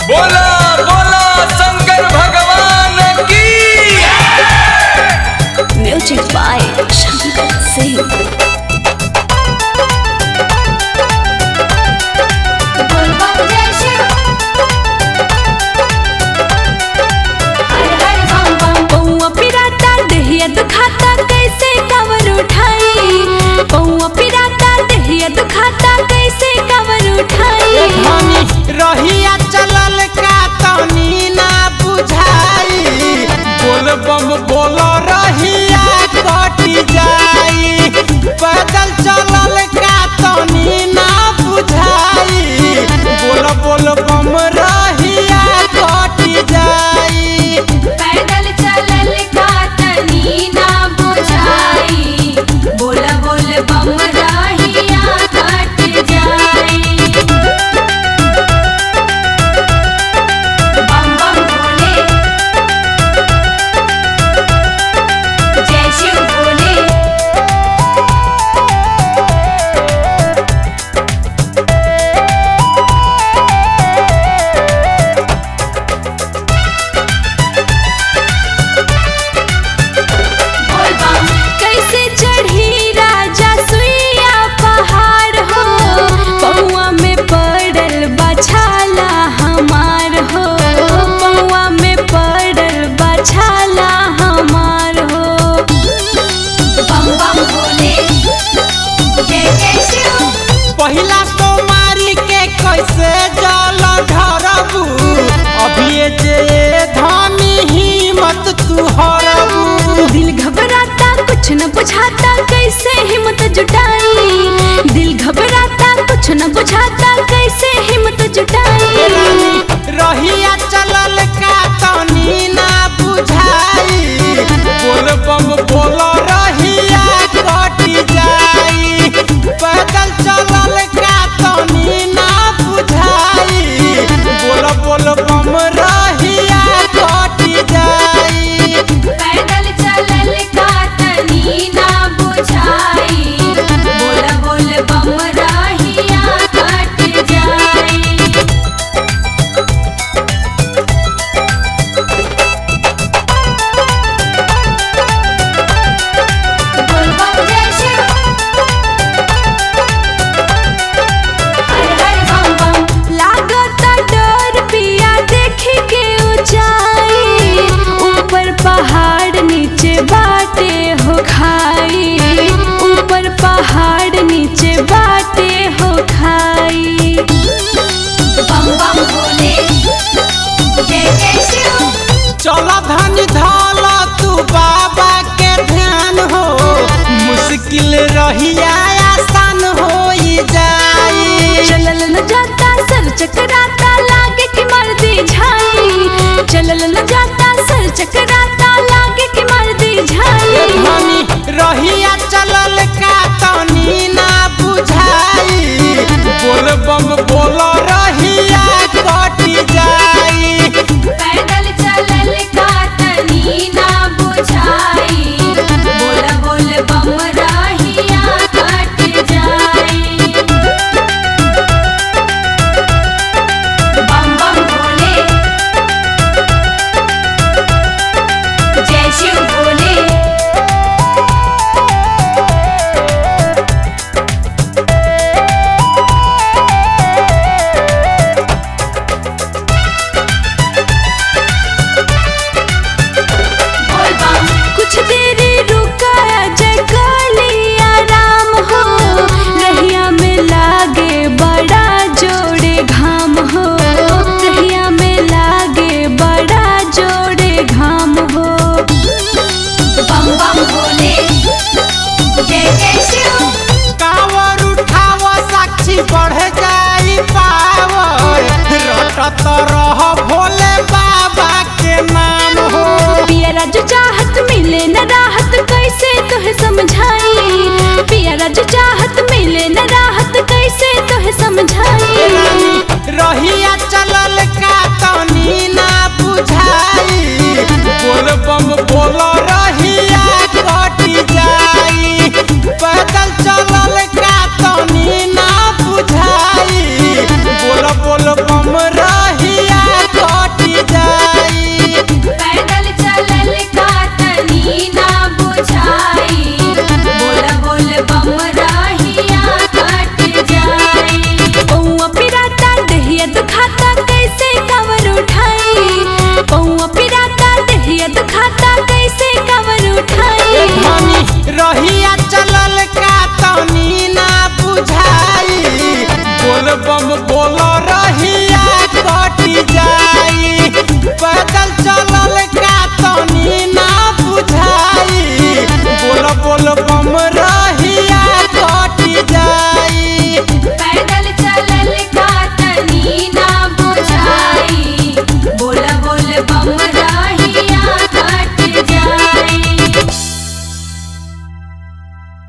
बोला बोला शंकर भगवान की। Music by Shankar Singh. दुखाता कैसे कवर उठाई, पौआ पिराता दहिया दुखाता कैसे कवर उठाई। रहिया चलल का तनी ना बुझाई, बोल बम बोल रहिया कटी जाई। पैदल चलल का तनी ना बुझाई, बोल बोल बम रहिया कटी जाई। पैदल चलल का तनी ना बुझाई, बोल बोल बम रहिया कट जाई। बम बम भोले, जय शिव भोले। कैसे चढ़ी राजा सुइया पहाड़ हो, पौआ में पड़ल बछाला हमार हो, पौआ में पड़ल बछाला हमार हो। बम बम भोले, जय जय शिव। पहिला सोमारी के कैसे जल ढरबू, अभी जे धामी हिम्मत तू हरबू। दिल घबराता कुछ न बुझाता कैसे हिम्मत जुटाई, दिल घबराता कुछ न बुझाता कैसे हिम्मत जुटाई। रहिया चलल का तनी ना बुझाई, बोल बम बोल रहिया कटी जाई। पैदल चलल का तनी ना बुझाई, बोल बोल बम रहिया कटी जाई। पैदल चलल का तनी ना बुझाई, बोल बोल बम रहिया कट जाई। बोल बम जय शिव, हर हर बम बम। लागता डर पिया देखी के ऊंचाई, ऊपर पहाड़ नीचे बाटे हो खाई, ऊपर पहाड़ नीचे बाटे हो खाई। बम बम भोले, जय जय शिव। चल धन धल तू बाबा के ध्यान हो, मुश्किल रहिया आसान हो जाई। चलल न जाता सर चकराता लागे कि मर दी झाई, चलल न जाता सर चकराता लागे कि मर दी झाई। रहिया चलल का तनी ना बुझाई, बोल बम बोल रहिया कटी जाई। पैदल चलल का तनी ना बुझाई, बोल बोल बम रहिया कट जाई। बम बम भोले, जय शिव भोले। कुछ देरी रुका जय कालिया राम हो, रहिया में लागे बड़ा जोड़े घाम हो, रहिया में लागे बड़ा जोड़े घाम हो। बम बम भोले, जय जय शिव। कावर उठाव साक्षी बढ़ जाई पावर, रटत रह भोले बाबा के नाम हो। पियरा जो चाहत मिले न राहत कैसे तुहे समझाई, पियरा जो चाहत मिले न राहत कैसे तुहे समझाई। रहिया चलल का तनी ना बुझाई, बोल बम बोल रहिया कटी जाई। पैदल चलल का तनी ना बुझाई, बोल बोल बम रहिया बम बोल